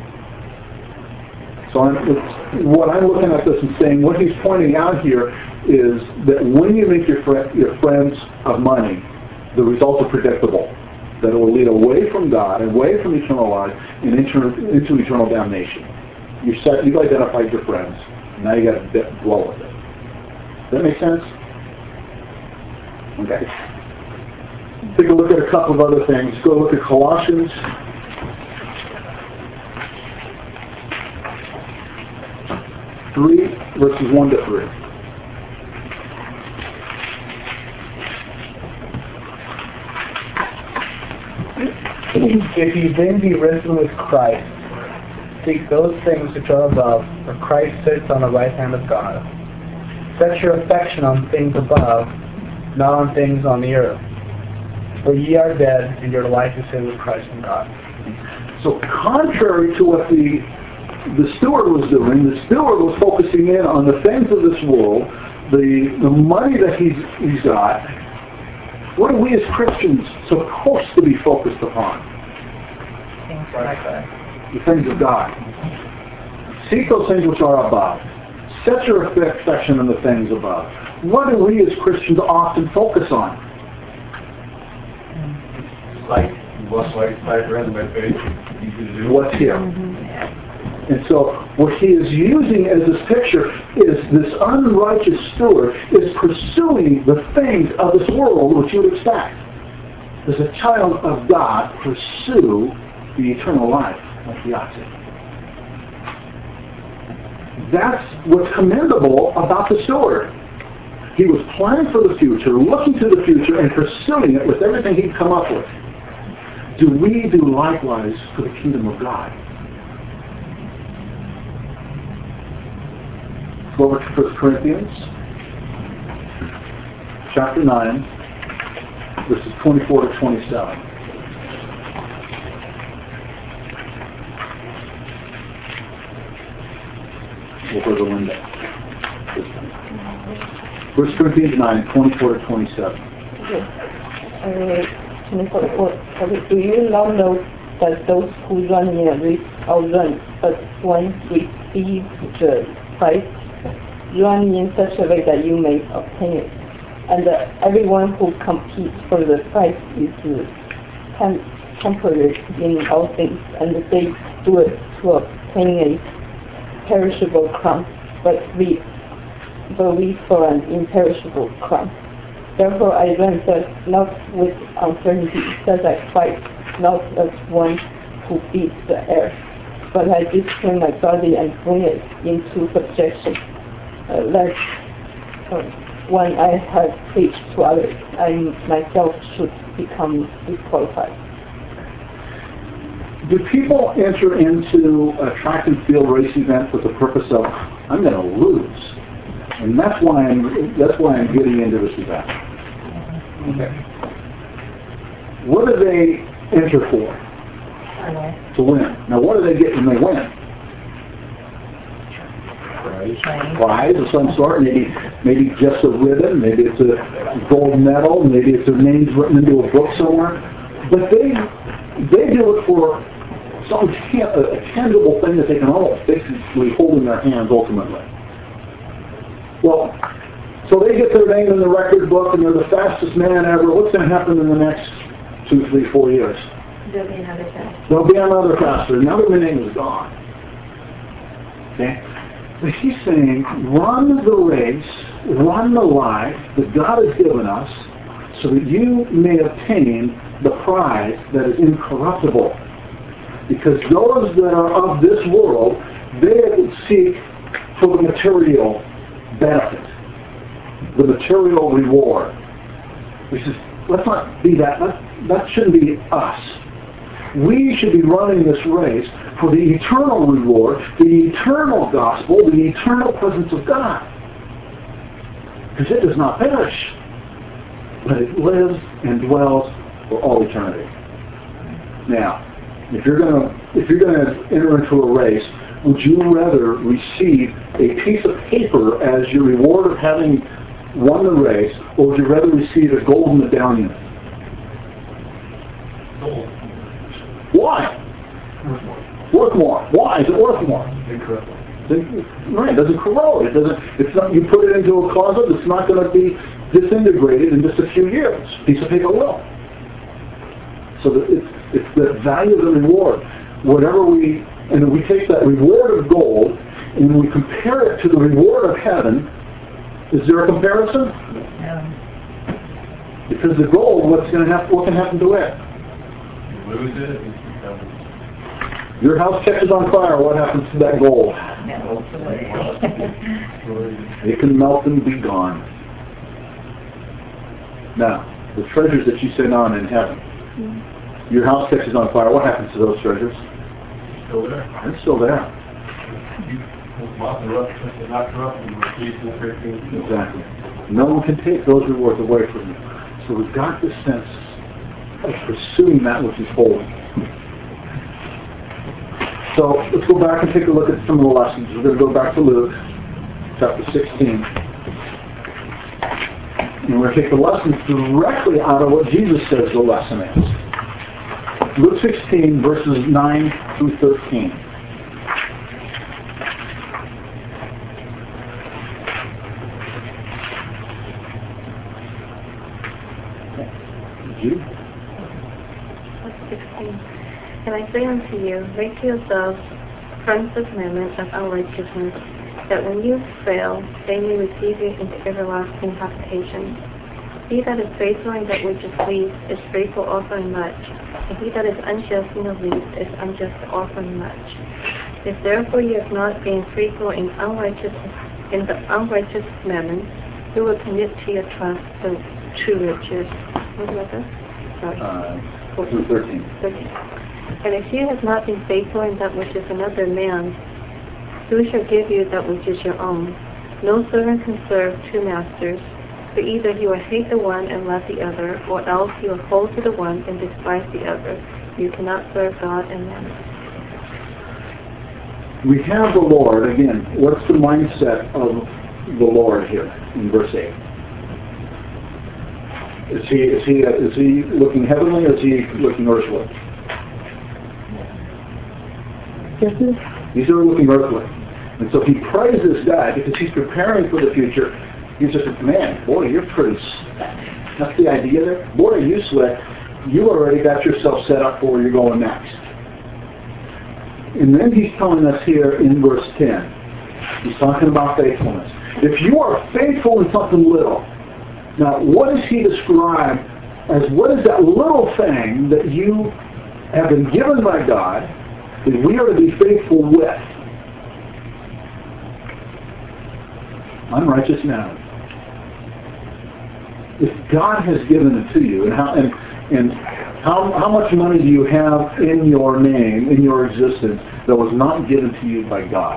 So I'm, it's, what I'm looking at this and saying, what he's pointing out here is that when you make your, fr- your friends of money, the results are predictable. That it will lead away from God, away from eternal life, and into, into eternal damnation. You set, you've identified your friends. Now you got to dwell with it. Does that make sense? Okay. Take a look at a couple of other things. Go look at Colossians. Three verses one to three. If you then be risen with Christ, seek those things which are above, where Christ sits on the right hand of God. Set your affection on things above, not on things on the earth. For ye are dead, and your life is hid with Christ in God. So contrary to what the the steward was doing, the steward was focusing in on the things of this world, the the money that he's he's got. What are we as Christians supposed to be focused upon? Things like that. The things of God. Seek those things which are above. Set your affection on the things above. What do we as Christians often focus on? Like, what's like, like, read by faith, easy to do. What's here? And so what he is using as this picture is this unrighteous steward is pursuing the things of this world which you would expect. Does a child of God pursue the eternal life like he ought to? That's what's commendable about the steward. He was planning for the future, looking to the future, and pursuing it with everything he'd come up with. Do we do likewise for the kingdom of God? Go over to First Corinthians, chapter nine, verses twenty-four to twenty-seven. We'll go to Linda. First Corinthians nine, twenty-four to twenty-seven. Okay. Uh, twenty-four. Okay. Do you not know that those who run in a race all run, but one receives the prize? Run in such a way that you may obtain it. And uh, everyone who competes for the prize is tem- temperate in all things, and they do it to obtain a perishable crown, but we but we for an imperishable crown. Therefore I run thus, not with uncertainty, thus I fight, not as one who beats the air, but I discipline my body and bring it into subjection, uh, lest uh, when I have preached to others, I myself should become disqualified. Do people enter into a track and field race event with the purpose of, I'm going to lose, and that's why I'm that's why I'm getting into this event? Okay. What do they enter for? Okay. To win. Now, what do they get when they win? Prize. Prize of some sort. Maybe maybe just a ribbon. Maybe it's a gold medal. Maybe it's their names written into a book somewhere. But they they do it for some t- a tangible thing that they can all basically hold in their hands ultimately. Well, so they get their name in the record book and they're the fastest man ever. What's going to happen in the next two, three, four years? There'll be another faster. There'll be another faster. Now their name is gone. Okay? But he's saying, run the race, run the life that God has given us so that you may obtain the prize that is incorruptible. Because those that are of this world, they seek for the material benefit, the material reward. He says, let's not be that. That, that shouldn't be us. We should be running this race for the eternal reward, the eternal gospel, the eternal presence of God. Because it does not perish, but it lives and dwells for all eternity. Now, if you're going to if you're going to enter into a race, would you rather receive a piece of paper as your reward of having won the race, or would you rather receive a gold medallion? Gold. Why? Worth more. Worth more. Why is it worth more? Incredible. Right, it doesn't corrode. It doesn't. It's not. You put it into a closet. It's not going to be disintegrated in just a few years. Piece of paper will. So that it's it's the value of the reward. Whatever we and we take that reward of gold and we compare it to the reward of heaven. Is there a comparison? No. Because the gold, what's going to happen? What can happen to it? You lose it. It Your house catches on fire. What happens to that gold? It can melt and be gone. Now, the treasures that you sit on in heaven. Mm-hmm. Your house catches on fire. What happens to those treasures? Still there. They're still there. Exactly. No one can take those rewards away from you. So we've got this sense of pursuing that which is holy. So let's go back and take a look at some of the lessons. We're going to go back to Luke, chapter sixteen. And we're going to take the lessons directly out of what Jesus says the lesson is. Luke sixteen, verses nine through thirteen. You? sixteen. And I say unto you, make to yourselves friends the commandments of our righteousness, that when you fail, they may receive you into everlasting habitation. He that is faithful in that which is least is faithful also in much, and he that is unjust in the least is unjust also in much. If therefore you have not been faithful in unrighteous in the unrighteous mammon, who will commit to your trust the true riches? What about that? Sorry. Uh, thirteen. thirteen. And if you have not been faithful in that which is another man's, who shall give you that which is your own? No servant can serve two masters, for either he will hate the one and love the other, or else he will hold to the one and despise the other. You cannot serve God and mammon. We have the Lord, again, what's the mindset of the Lord here in verse eight? Is he, is he, is he looking heavenly or is he looking earthly? He's really looking earthly. And so he praises God because he's preparing for the future. He's just, man, boy, you're pretty, that's the idea there. Boy, you slick. You already got yourself set up for where you're going next. And then he's telling us here in verse ten, he's talking about faithfulness. If you are faithful in something little, now what does he describe as what is that little thing that you have been given by God that we are to be faithful with? Unrighteous mammon. If God has given it to you, and how and, and how how much money do you have in your name, in your existence, that was not given to you by God?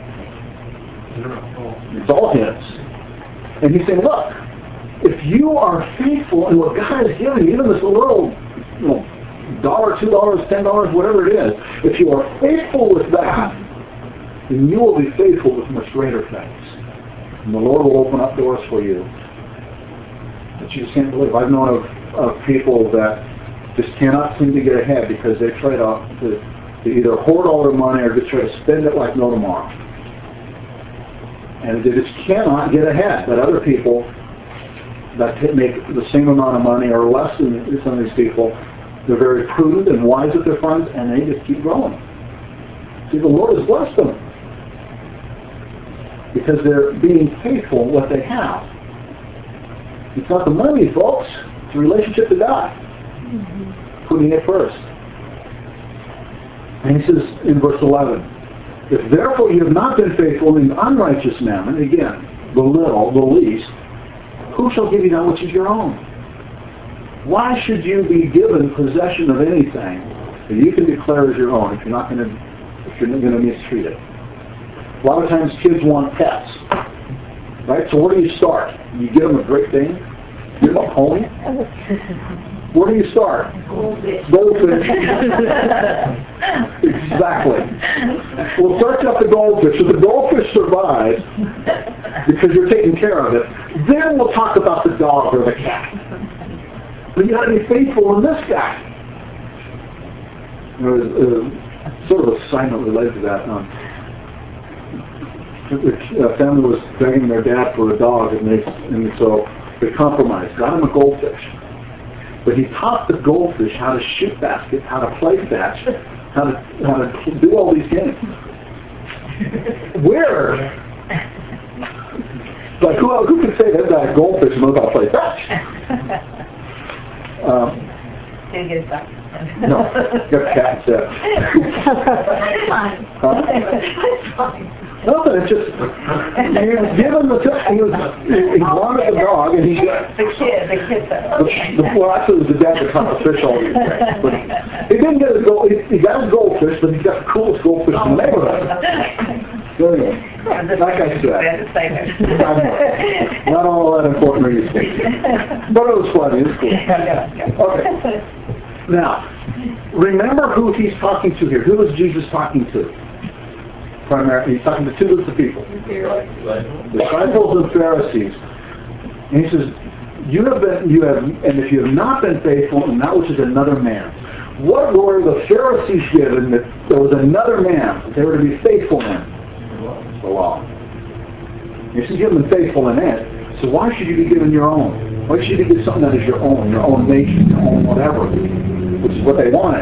It's all His. And He's saying, look, if you are faithful in what God has given you, even this little, you know, dollar, two dollars, ten dollars, whatever it is, if you are faithful with that, then you will be faithful with much greater things. And the Lord will open up doors for you that you just can't believe. I've known of, of people that just cannot seem to get ahead because they try to, to, to either hoard all their money or just try to spend it like no tomorrow. And they just cannot get ahead. But other people that make the same amount of money or less than some of these people, they're very prudent and wise with their funds, and they just keep growing. See, the Lord has blessed them because they're being faithful in what they have. It's not the money, folks. It's a relationship to God. Mm-hmm. Putting it first. And he says in verse eleven, if therefore you have not been faithful in unrighteous mammon, again, the little, the least, who shall give you that which is your own? Why should you be given possession of anything that you can declare as your own if you're not going to if you're not going to mistreat it? A lot of times kids want pets. Right? So where do you start? You give them a great thing? Give them a pony? Where do you start? Goldfish. Goldfish. Exactly. We'll search up the goldfish. If the goldfish survives, because you're taking care of it, then we'll talk about the dog or the cat. But you got to be faithful in this guy. There was uh, sort of a assignment related to that. Um, the family was begging their dad for a dog, and they and so they compromised. Got him a goldfish. But he taught the goldfish how to shoot baskets, how to play fetch, how to how to do all these games. Where? Like who who could say that guy goldfish knows how to play fetch? Um, Did you get it back? no, got cats. Uh, Fine. huh? Fine. Nothing, it's just, he was given the, he was, he wanted the dog, and he got, The kid, the kid said, okay. the, well, actually, it was the dad that caught the fish all these days. But he didn't get his gold, he, he got his goldfish, but he got the coolest goldfish in the neighborhood. So anyway, like I said, not all that important are you But it was funny, it was cool. Okay. Now, remember who he's talking to here. Who was Jesus talking to? Primarily, he's talking to two groups of people. Disciples and Pharisees. And he says, you have been, you have, and if you have not been faithful in that which is another man. What were the Pharisees given that there was another man that they were to be faithful in? The law. He says you haven't been faithful in it, so why should you be given your own? Why should you get something that is your own, your own nation, your own whatever, which is what they wanted?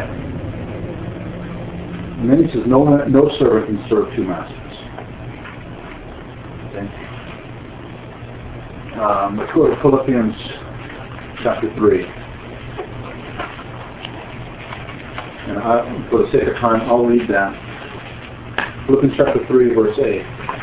And then he says, no, no servant can serve two masters. Okay. Um, let's go to Philippians chapter three. And I, for the sake of time, I'll read that. Philippians chapter three, verse eight.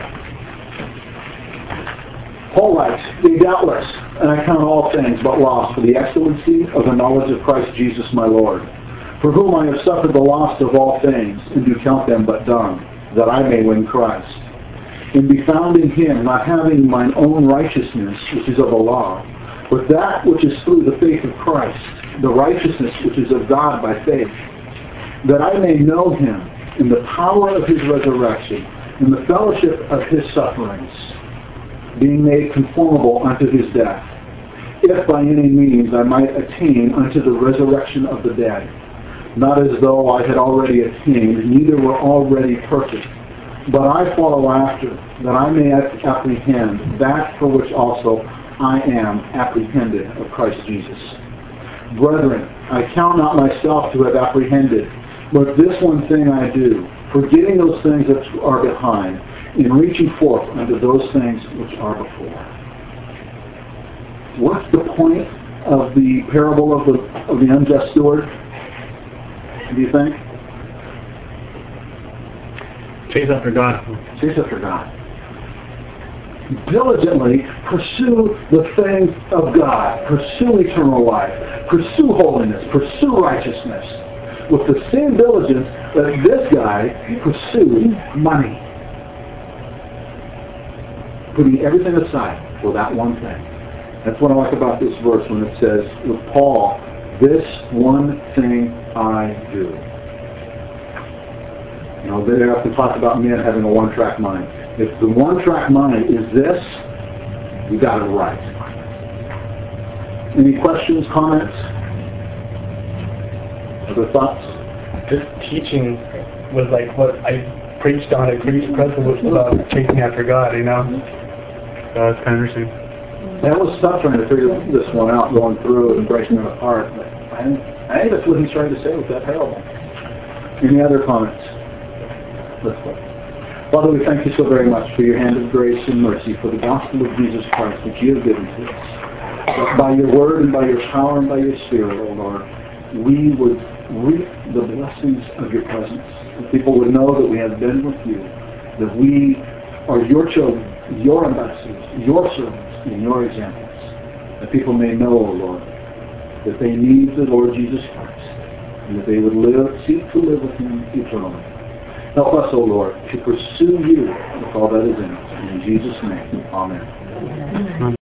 Paul writes, "Being doubtless, and I count all things but loss for the excellency of the knowledge of Christ Jesus my Lord, for whom I have suffered the loss of all things, and do count them but dung, that I may win Christ, and be found in him, not having mine own righteousness, which is of the law, but that which is through the faith of Christ, the righteousness which is of God by faith, that I may know him in the power of his resurrection, in the fellowship of his sufferings, being made conformable unto his death, if by any means I might attain unto the resurrection of the dead, not as though I had already attained, neither were already perfect, but I follow after, that I may apprehend that for which also I am apprehended of Christ Jesus. Brethren, I count not myself to have apprehended, but this one thing I do, forgetting those things that are behind, in reaching forth unto those things which are before." What's the point of the parable of the of the unjust steward? Do you think? Chase after God. Chase after God. Diligently pursue the things of God. Pursue eternal life. Pursue holiness. Pursue righteousness. With the same diligence that this guy pursued money. Putting everything aside for that one thing. That's what I like about this verse when it says, with Paul, this one thing I do. You know, they often talk about men having a one-track mind. If the one-track mind is this, you got it right. Any questions, comments? Other thoughts? This teaching was like what I preached on at Greece Present was about chasing after God, you know? So it's kind of interesting. That was tough trying to figure this one out, going through and breaking it apart. But I, I think that's what he's trying to say with that parable. Any other comments? Let's go. Father, we thank you so very much for your hand of grace and mercy, for the gospel of Jesus Christ that you have given to us. That by your word and by your power and by your spirit, O Lord, we would reap the blessings of your presence. That people would know that we have been with you, that we are your children, your ambassadors, your servants, and your examples. That people may know, O Lord, that they need the Lord Jesus Christ, and that they would live, seek to live with him eternally. Help us, O Lord, to pursue you with all that is in us. In Jesus' name, amen.